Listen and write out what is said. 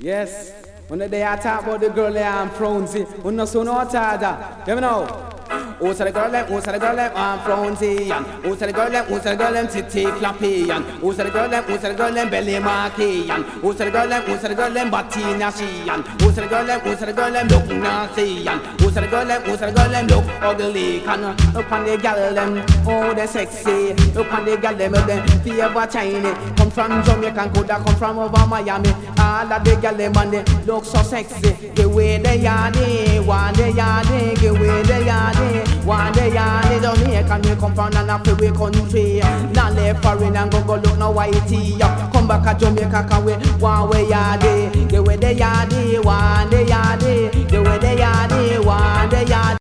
Yes, when they are talk about the girl they are Fronzy, when no so no tada, you know. Who's the girl them, I'm Fronzy, and who's the girl them, titty flappy, and who's the girl them, belly marky, and who's the girl them, body nashy, and who's the girl them, look nasty, and who's the girl them, look ugly, can look on the gal them, oh they sexy, look on the gal them, fever China, come from Jamaica, coulda come from over Miami, all of the gal them and they look so sexy, the way they are, one day are, the way they are. One day I need Jamaican, we come from an African country. Not left foreign and go look no whitey. Come back to Jamaica, can we one way are they? The way they are, one day are they? The way they are, one day are